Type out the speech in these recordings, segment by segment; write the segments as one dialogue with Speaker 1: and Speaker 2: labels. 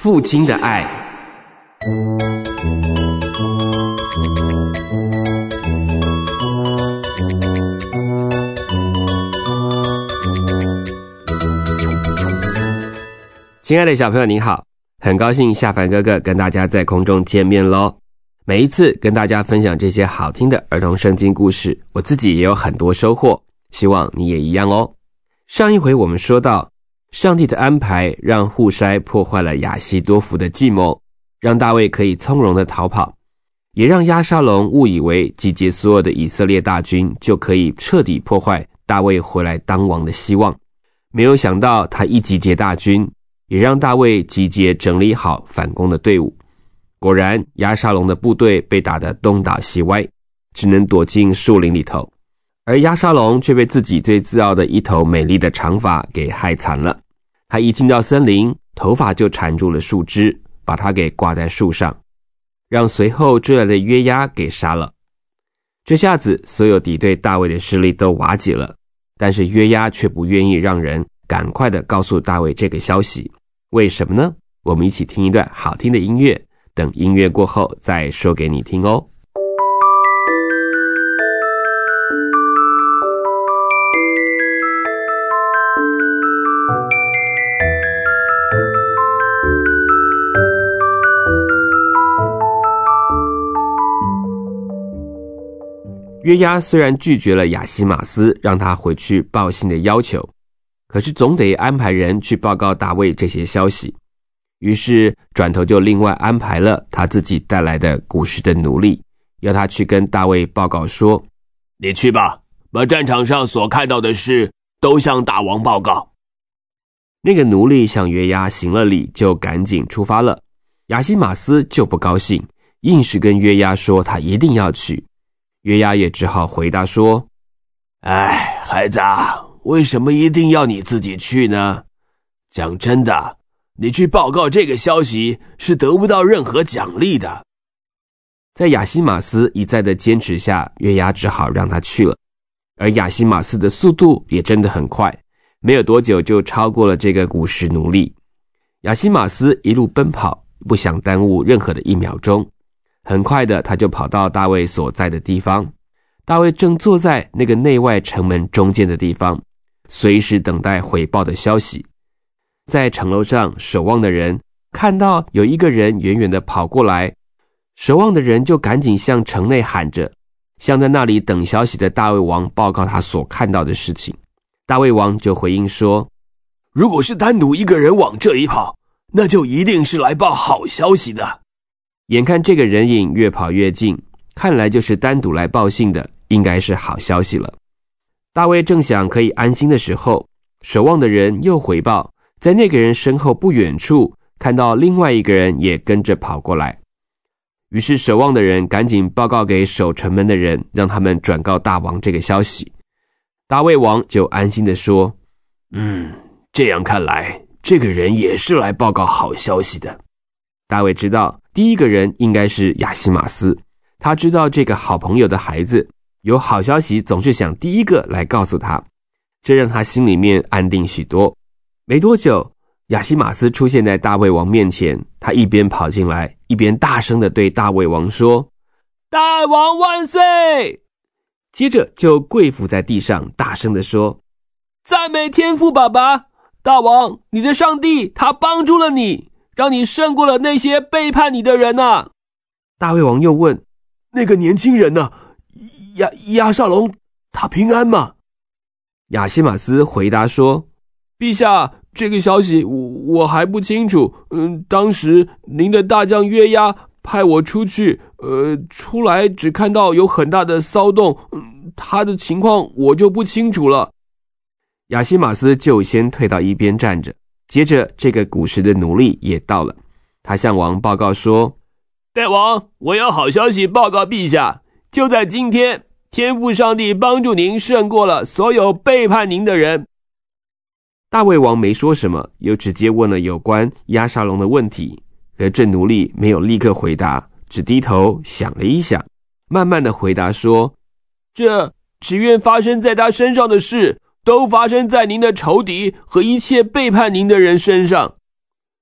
Speaker 1: 父亲的爱。亲爱的小朋友您好，很高兴夏凡哥哥跟大家在空中见面咯。每一次跟大家分享这些好听的儿童圣经故事，我自己也有很多收获，希望你也一样哦。上一回我们说到，上帝的安排让户筛破坏了亚希多弗的计谋，让大卫可以从容的逃跑，也让押沙龙误以为集结所有的以色列大军就可以彻底破坏大卫回来当王的希望。没有想到他一集结大军，也让大卫集结整理好反攻的队伍。果然押沙龙的部队被打得东倒西歪，只能躲进树林里头，而押沙龙却被自己最自傲的一头美丽的长发给害惨了。他一进到森林，头发就缠住了树枝，把他给挂在树上，让随后追来的约押给杀了。这下子所有敌对大卫的势力都瓦解了，但是约押却不愿意让人赶快的告诉大卫这个消息。为什么呢？我们一起听一段好听的音乐，等音乐过后再说给你听哦。约押虽然拒绝了亚西马斯让他回去报信的要求，可是总得安排人去报告大卫这些消息，于是转头就另外安排了他自己带来的古时的奴隶，要他去跟大卫报告说，
Speaker 2: 你去吧，把战场上所看到的事都向大王报告。
Speaker 1: 那个奴隶向约押行了礼，就赶紧出发了。亚西马斯就不高兴，硬是跟约押说他一定要去。约押也只好回答说，
Speaker 2: 孩子啊，为什么一定要你自己去呢？讲真的，你去报告这个消息是得不到任何奖励的。
Speaker 1: 在亚西马斯一再的坚持下，约押只好让他去了。而亚西马斯的速度也真的很快，没有多久就超过了这个古时奴隶。亚西马斯一路奔跑，不想耽误任何的一秒钟。很快的，他就跑到大卫所在的地方。大卫正坐在那个内外城门中间的地方，随时等待回报的消息。在城楼上守望的人看到有一个人远远的跑过来，守望的人就赶紧向城内喊着，向在那里等消息的大卫王报告他所看到的事情。大卫王就回应说，
Speaker 2: 如果是单独一个人往这里跑，那就一定是来报好消息的。
Speaker 1: 眼看这个人影越跑越近，看来就是单独来报信的，应该是好消息了。大卫正想可以安心的时候，守望的人又回报，在那个人身后不远处看到另外一个人也跟着跑过来。于是守望的人赶紧报告给守城门的人，让他们转告大王这个消息。大卫王就安心地说，
Speaker 2: 这样看来这个人也是来报告好消息的。
Speaker 1: 大卫知道第一个人应该是亚西马斯，他知道这个好朋友的孩子有好消息总是想第一个来告诉他，这让他心里面安定许多。没多久，亚西马斯出现在大卫王面前，他一边跑进来，一边大声地对大卫王说，
Speaker 2: 大王万岁！
Speaker 1: 接着就跪伏在地上大声地说，
Speaker 2: 赞美天父爸爸，大王，你的上帝他帮助了你，让你胜过了那些背叛你的人啊。
Speaker 1: 大卫王又问，
Speaker 2: 那个年轻人呢？押沙龙他平安吗？
Speaker 1: 亚西马斯回答说，
Speaker 2: 陛下，这个消息我还不清楚。当时您的大将约押派我出去，出来只看到有很大的骚动，他的情况我就不清楚了。
Speaker 1: 亚西马斯就先退到一边站着，接着这个古时的奴隶也到了，他向王报告说，
Speaker 2: 大王，我有好消息报告陛下，就在今天，天父上帝帮助您胜过了所有背叛您的人。
Speaker 1: 大卫王没说什么，又直接问了有关押沙龙的问题，而这奴隶没有立刻回答，只低头想了一想，慢慢的回答说，
Speaker 2: 这只愿发生在他身上的事，都发生在您的仇敌和一切背叛您的人身上。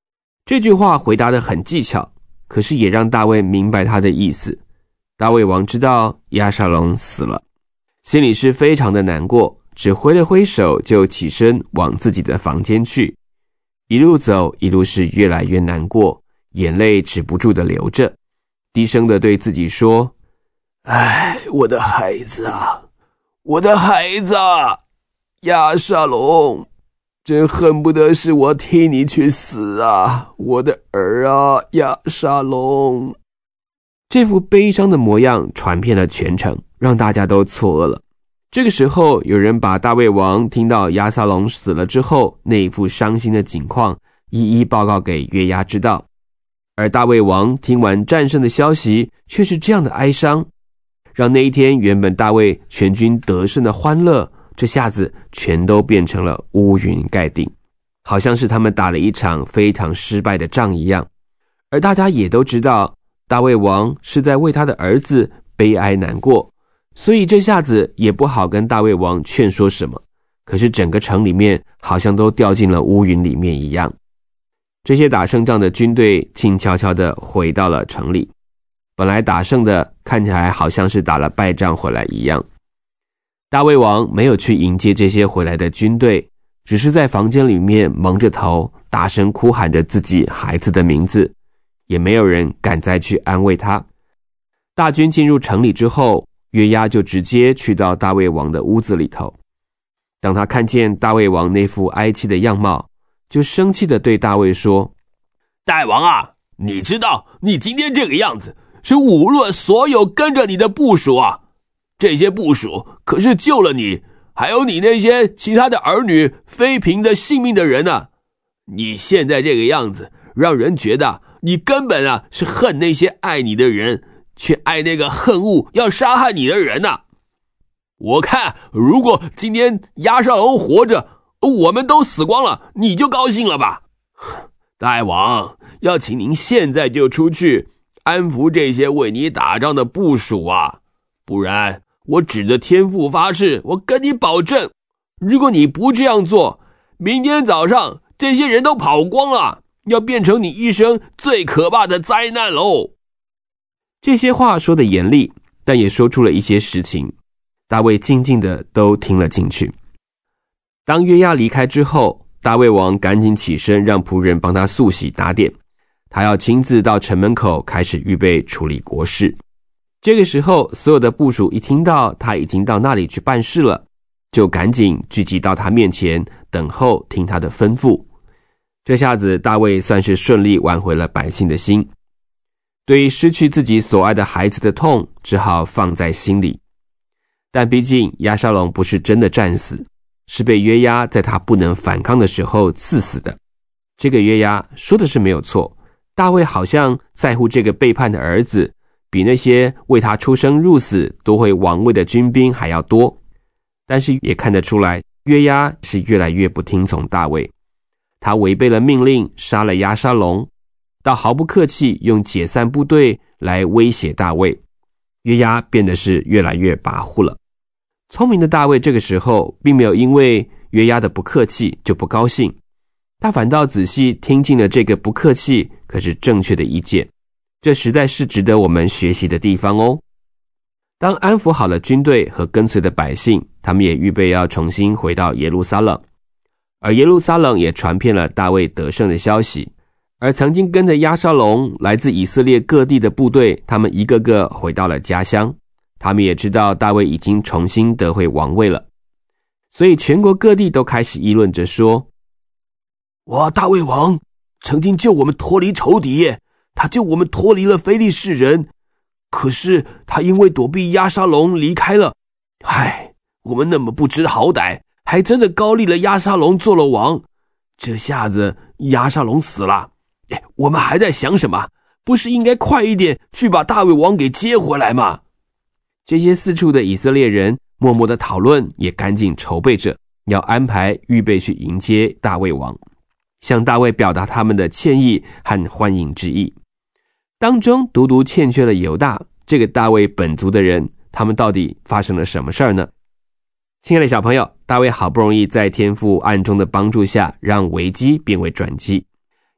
Speaker 1: 这句话回答得很技巧，可是也让大卫明白他的意思。大卫王知道押沙龙死了，心里是非常的难过，只挥了挥手就起身往自己的房间去。一路走，一路是越来越难过，眼泪止不住的流着，低声的对自己说：
Speaker 2: 哎，我的孩子啊，我的孩子啊，押沙龙，真恨不得是我替你去死啊，我的儿啊，押沙龙。
Speaker 1: 这副悲伤的模样传遍了全城，让大家都错愕了。这个时候，有人把大卫王听到押沙龙死了之后那一副伤心的景况一一报告给约押知道，而大卫王听完战胜的消息却是这样的哀伤，让那一天原本大卫全军得胜的欢乐，这下子全都变成了乌云盖顶，好像是他们打了一场非常失败的仗一样。而大家也都知道，大卫王是在为他的儿子悲哀难过，所以这下子也不好跟大卫王劝说什么。可是整个城里面好像都掉进了乌云里面一样。这些打胜仗的军队静悄悄地回到了城里，本来打胜的看起来好像是打了败仗回来一样。大卫王没有去迎接这些回来的军队，只是在房间里面蒙着头，大声哭喊着自己孩子的名字，也没有人敢再去安慰他。大军进入城里之后，约押就直接去到大卫王的屋子里头。当他看见大卫王那副哀戚的样貌，就生气地对大卫说：
Speaker 2: 大王啊，你知道你今天这个样子是侮辱了所有跟着你的部属啊，这些部属可是救了你还有你那些其他的儿女妃嫔的性命的人啊，你现在这个样子让人觉得你根本啊是恨那些爱你的人，却爱那个恨恶要杀害你的人啊。我看如果今天押沙龙活着，我们都死光了，你就高兴了吧？大王，要请您现在就出去安抚这些为你打仗的部属啊，不然我指着天父发誓，我跟你保证，如果你不这样做，明天早上这些人都跑光了，要变成你一生最可怕的灾难喽。
Speaker 1: 这些话说得严厉，但也说出了一些实情。大卫静静的都听了进去。当约押离开之后，大卫王赶紧起身让仆人帮他漱洗打点，他要亲自到城门口开始预备处理国事。这个时候，所有的部属一听到他已经到那里去办事了，就赶紧聚集到他面前，等候听他的吩咐。这下子大卫算是顺利挽回了百姓的心，对于失去自己所爱的孩子的痛只好放在心里。但毕竟押沙龙不是真的战死，是被约押在他不能反抗的时候刺死的。这个约押说的是没有错，大卫好像在乎这个背叛的儿子，比那些为他出生入死夺回王位的军兵还要多。但是也看得出来，约押是越来越不听从大卫，他违背了命令，杀了押沙龙，倒毫不客气用解散部队来威胁大卫。约押变得是越来越跋扈了。聪明的大卫这个时候并没有因为约押的不客气就不高兴，他反倒仔细听进了这个不客气可是正确的意见，这实在是值得我们学习的地方哦。当安抚好了军队和跟随的百姓，他们也预备要重新回到耶路撒冷，而耶路撒冷也传遍了大卫得胜的消息。而曾经跟着押沙龙来自以色列各地的部队，他们一个个回到了家乡，他们也知道大卫已经重新得回王位了，所以全国各地都开始议论着说：
Speaker 2: 哇，大卫王曾经救我们脱离仇敌耶，他救我们脱离了非利士人，可是他因为躲避押沙龙离开了。唉，我们那么不知好歹，还真的高立了押沙龙做了王，这下子押沙龙死了，我们还在想什么？不是应该快一点去把大卫王给接回来吗？
Speaker 1: 这些四处的以色列人默默的讨论，也赶紧筹备着要安排预备去迎接大卫王，向大卫表达他们的歉意和欢迎之意。当中独独欠缺了犹大这个大卫本族的人，他们到底发生了什么事儿呢？亲爱的小朋友，大卫好不容易在天父暗中的帮助下，让危机变为转机。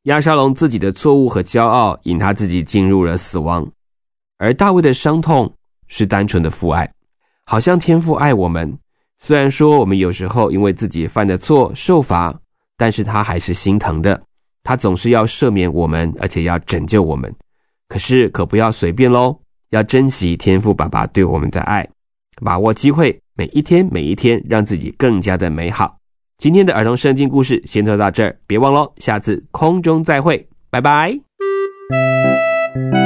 Speaker 1: 押沙龙自己的错误和骄傲引他自己进入了死亡，而大卫的伤痛是单纯的父爱，好像天父爱我们，虽然说我们有时候因为自己犯的错受罚，但是他还是心疼的，他总是要赦免我们，而且要拯救我们。可是可不要随便咯，要珍惜天父爸爸对我们的爱，把握机会，每一天让自己更加的美好。今天的儿童圣经故事先说到这儿，别忘了下次空中再会，拜拜。